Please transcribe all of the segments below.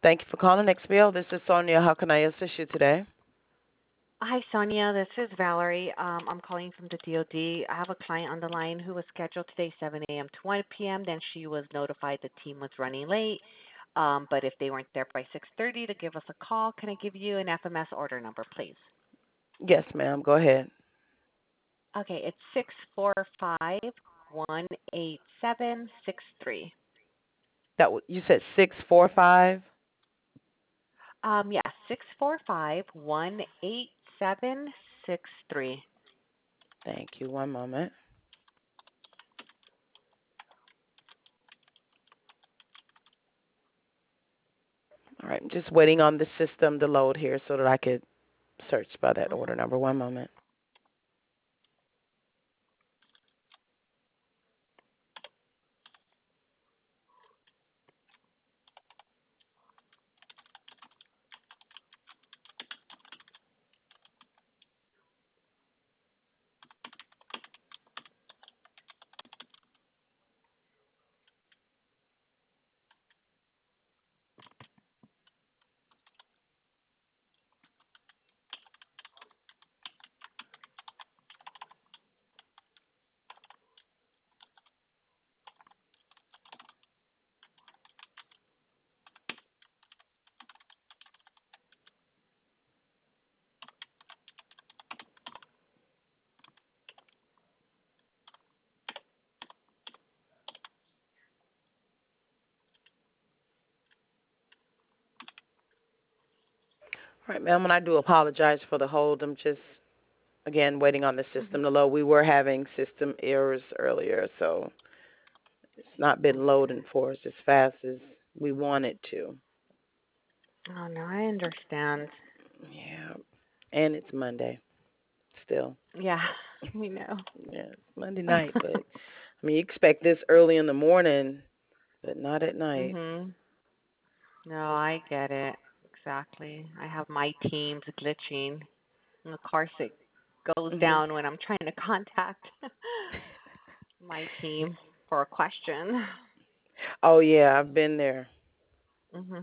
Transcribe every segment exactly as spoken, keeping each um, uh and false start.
Thank you for calling X B L. This is Sonia. How can I assist you today? Hi, Sonia. This is Valerie. Um, I'm calling from the D O D. I have a client on the line who was scheduled today seven a m to one p m Then she was notified the team was running late. Um, but if they weren't there by six thirty to give us a call, can I give you an F M S order number, please? Yes, ma'am. Go ahead. Okay, it's six four five one eight seven six three. That w- you said six four five. Um, yeah, six four five one eight seven six three. Thank you. One moment. All right. I'm just waiting on the system to load here so that I could search by that order Mm-hmm. number. One moment. All right, ma'am. And I do apologize for the hold. I'm just again waiting on the system to Mm-hmm. load. We were having system errors earlier, so it's not been Okay. loading for us as fast as we want it to. Oh no, I understand. Yeah. And it's Monday still. Yeah, we know. Yeah, it's Monday night, but I mean, you expect this early in the morning, but not at night. Mhm. No, I get it. Exactly. I have my teams glitching. And of course it goes Mhm. down when I'm trying to contact my team for a question. Oh yeah, I've been there. Mhm.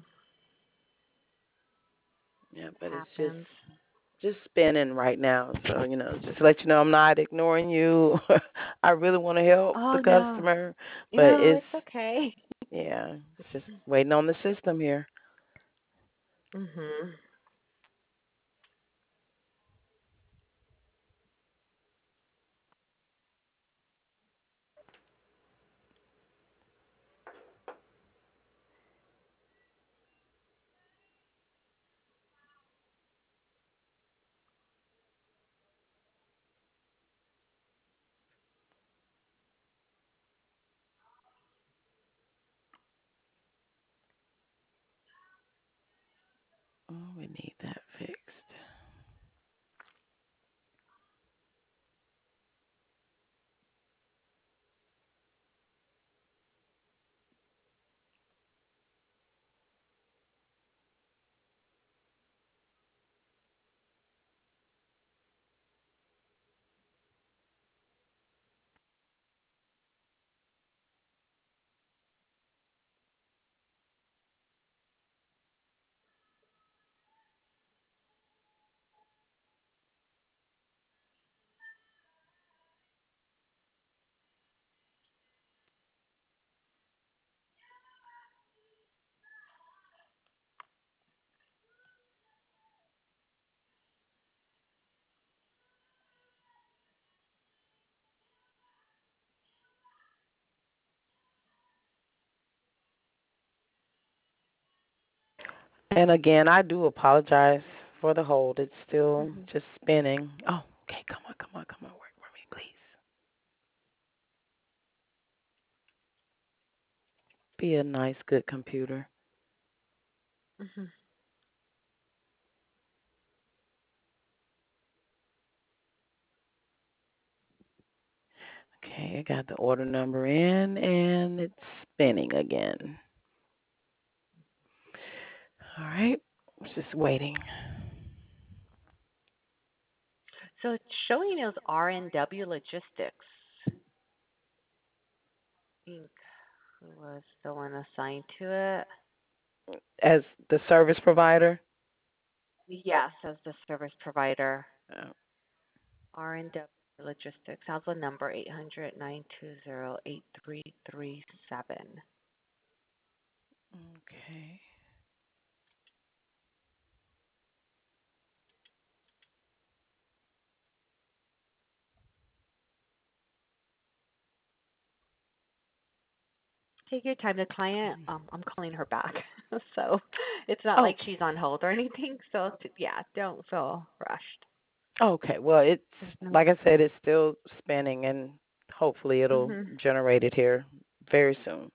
Yeah, but it's just Happens. just spinning right now. So you know, just to let you know, I'm not ignoring you. I really want to help the Oh no. customer, but No, it's it's okay. yeah, it's just waiting on the system here. Mhm. Oh, we need that fixed. And again, I do apologize for the hold. It's still Mhm. just spinning. Oh, okay, come on, come on, come on, work for me, please. Be a nice, good computer. Mhm. Okay, I got the order number in, and it's spinning again. All right, just waiting. So it's showing as R and W Logistics. I think who was the one assigned to it? as the service provider. Yes, as the service provider. Oh, R and W Logistics. I have a number eight hundred nine two zero eight three three seven. okay. Take your time. The client, um, I'm calling her back, so it's not like Okay. she's on hold or anything. So t- yeah, don't feel rushed. Okay. Well, it's No. like I said, it's still spinning, and hopefully it'll Mhm. generate it here very soon.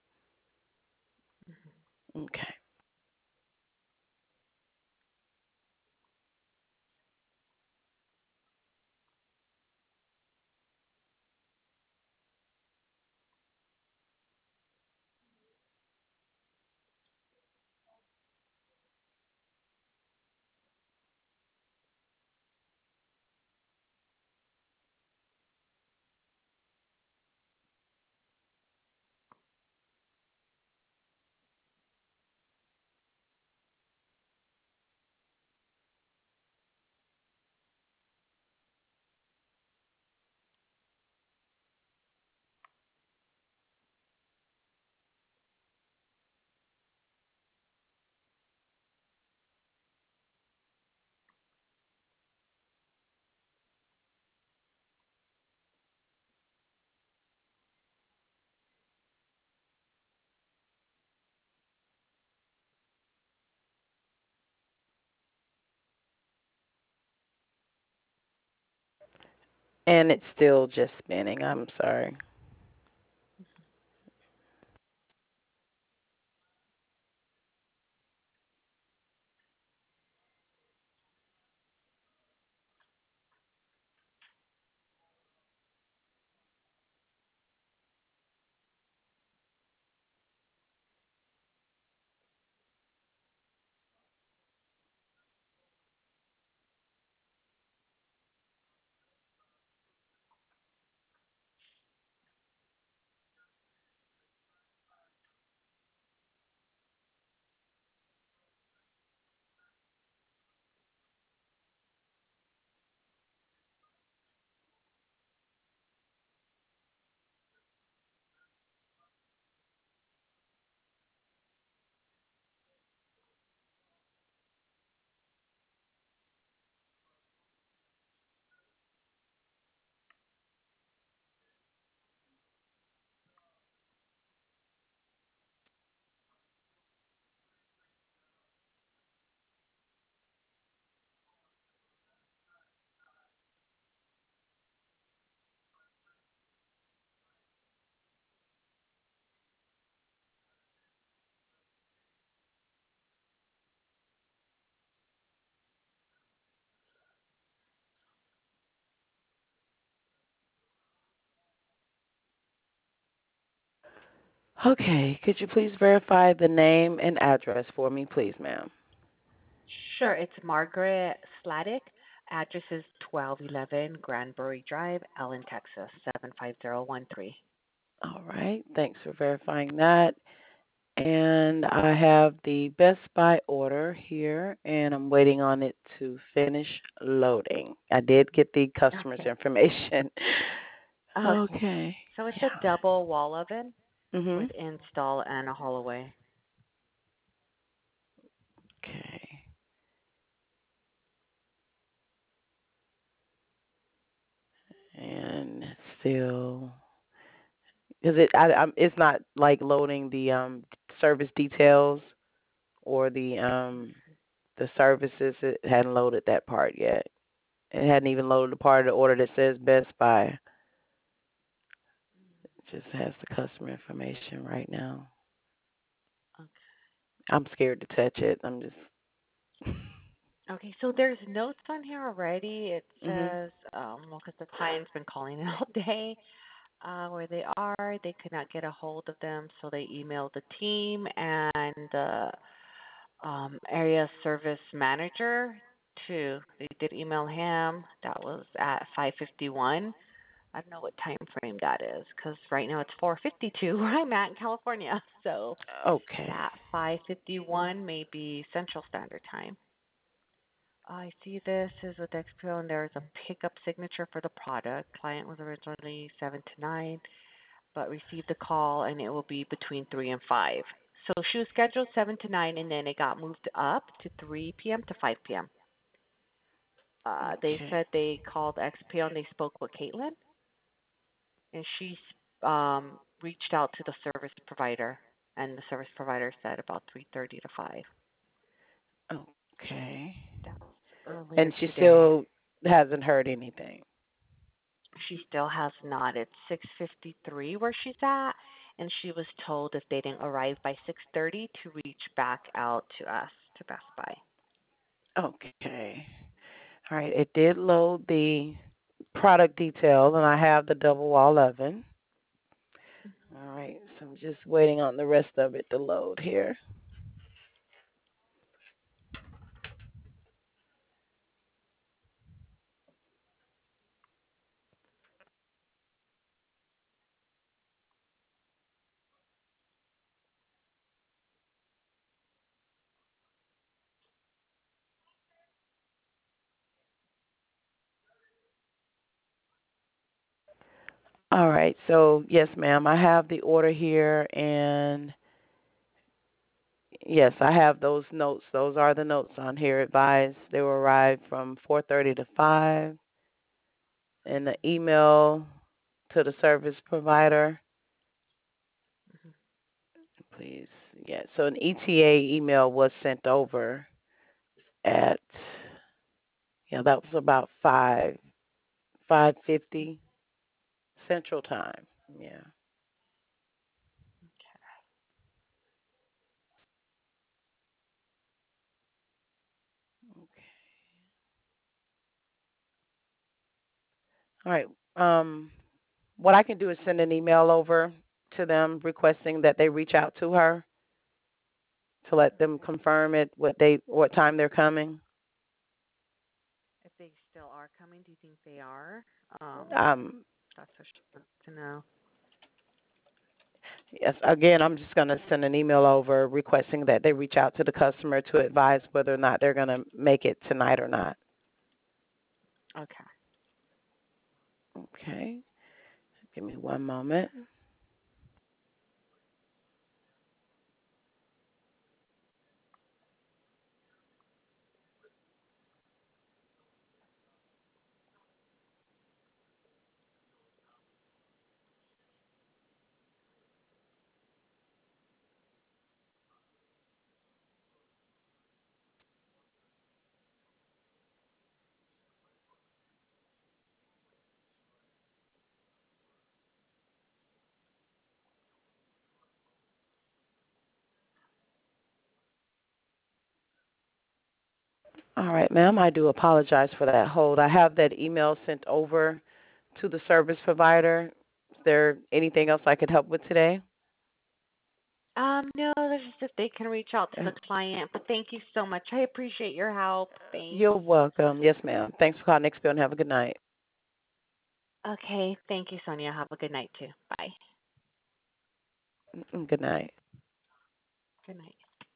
Okay. And it's still just spinning. I'm sorry. Okay. Could you please verify the name and address for me, please, ma'am? Sure, it's Margaret Sladek. Address is twelve eleven Granbury Drive, Allen, Texas, seven five zero one three. All right. Thanks for verifying that. And I have the Best Buy order here, and I'm waiting on it to finish loading. I did get the customer's Okay. information. Okay. Okay. So it's a Yeah. double wall oven with Mhm. install and a hallway. Okay. And still, is it? I, I'm. It's not like loading the um service details or the um the services. It hadn't loaded that part yet. It hadn't even loaded the part of the order that says Best Buy. It just has the customer information right now. I'm scared to touch it. I'm just. Okay, so there's notes on here already. It Mhm. says, um, well, because the client's been calling in all day, uh, where they are. They could not get a hold of them, so they emailed the team and the um, area service manager too. They did email him. That was at five fifty-one. I don't know what time frame that is because right now it's four fifty-two where I'm at in California. So Okay. that five fifty-one may be Central Standard Time. I see this is with X P O and there's a pickup signature for the product. Client was originally seven to nine, but received a call and it will be between three and five. So she was scheduled seven to nine and then it got moved up to three p m to five p m. Uh, they Okay. said they called X P O and they spoke with Caitlin and she um, reached out to the service provider and the service provider said about three thirty to five. Okay. That's earlier And she today. still hasn't heard anything. She still has not. It's six fifty-three where she's at, and she was told if they didn't arrive by six thirty to reach back out to us to Best Buy. Okay. All right. It did load the product details, and I have the double wall oven. All right. So I'm just waiting on the rest of it to load here. All right. So yes, ma'am. I have the order here, and yes, I have those notes. Those are the notes on here. Advised they will arrive from four thirty to five. And the email to the service provider, Mm-hmm. please. Yeah. So an E T A email was sent over at, yeah, that was about five five fifty Central Time. Yeah. Okay. All right. Um, what I can do is send an email over to them requesting that they reach out to her to let them Okay. confirm it, what date, what time they're coming. If they still are coming, do you think they are? Um, Um, that's what she wants to know. yes, again, I'm just going to send an email over requesting that they reach out to the customer to advise whether or not they're going to make it tonight or not. Okay. Okay. Give me one moment. All right, ma'am, I do apologize for that hold. I have that email sent over to the service provider. Is there anything else I could help with today? Um, no, that's just if they can reach out to Uh, the client. But thank you so much. I appreciate your help. Thanks. You're welcome. Yes, ma'am. Thanks for calling X P O and have a good night. Okay. Thank you, Sonia. Have a good night too. Bye. Mm, Good night. Good night.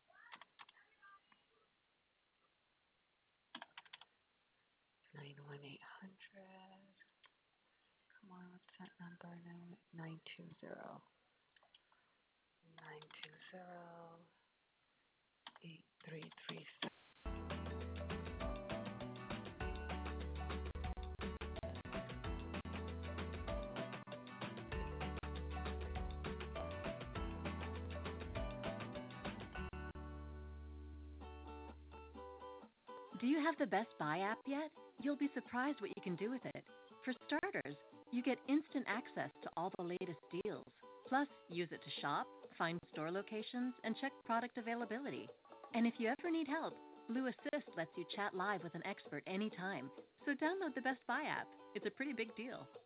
Nine one eight hundred. Come on, what's that number? Nine nine two zero. Nine two zero eight three three seven. Do you have the Best Buy app yet? You'll be surprised what you can do with it. For starters, you get instant access to all the latest deals. Plus, use it to shop, find store locations, and check product availability. And if you ever need help, Blue Assist lets you chat live with an expert anytime. So download the Best Buy app. It's a pretty big deal.